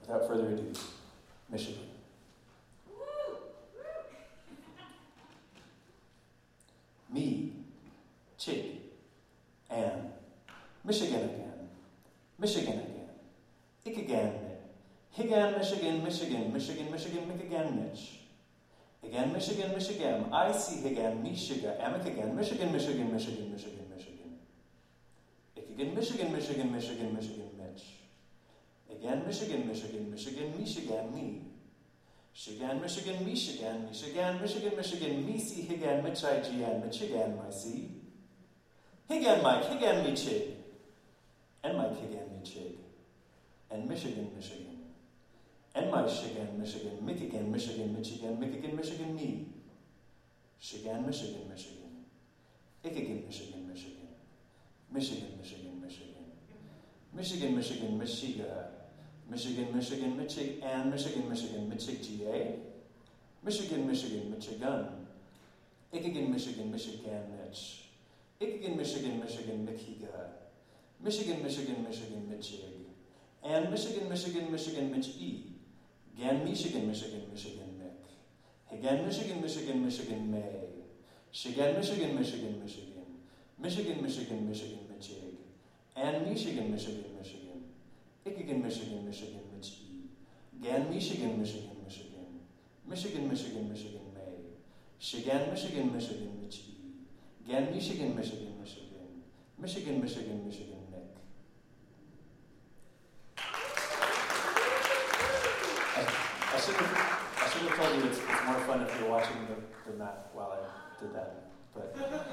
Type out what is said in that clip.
Without further ado, Michigan. Me, Chig, Ann, Michigan again, Michigan again, ik again, Higan, Michigan, Michigan, Michigan, Michigan, Mick again, Mitch. Again, Michigan, Michigan, I see Higan, Michigan, Amick again, Michigan, Michigan, Michigan, Michigan, Michigan. Ik again, Michigan, Michigan, Michigan, Michigan, Mitch. Again, Michigan, Michigan, Michigan, Michigan, me. Shigan, Michigan, Michigan, Michigan, Michigan, Michigan, me see Higan, Mitch I Gian, Michigan, my see. Higan, Mike, Higan, me Chig. And Mike, Higan, me Chig. And Michigan, Michigan. And my Shigan, Michigan, Michigan, Michigan, Michigan, Michigan, Michigan, me. Shigan, Michigan, Michigan. Ikigan, Michigan, Michigan. Michigan, Michigan, Michigan. Michigan, Michigan, Michigan. Michigan, Michigan, Michig, and Michigan, Michigan, Michig, GA. Michigan, Michigan, Michigan. Ikigan, Michigan, Michigan, Mitch. Ikigan, Michigan, Michigan, Michiga. Michigan, Michigan, Michigan, Michig. And Michigan, Michigan, Michigan, Mitch E. Gan, Michigan, Michigan, Michigan, Mick. Again, Michigan, Michigan, Michigan, May. Shigan, Michigan, Michigan, Michigan. Michigan, Michigan, Michigan, Michig. And Michigan, Michigan, Michigan. Ikigan, Michigan, Michigan, Mitch E. Gan, Michigan, Michigan, Michigan. Michigan, Michigan, Michigan, May. Shigan, Michigan, Michigan, Mitch E. Gan, Michigan, Michigan, Michigan. Michigan, Michigan, Michigan, Mick. I should have told you it's more fun if you're watching the map while I did that. But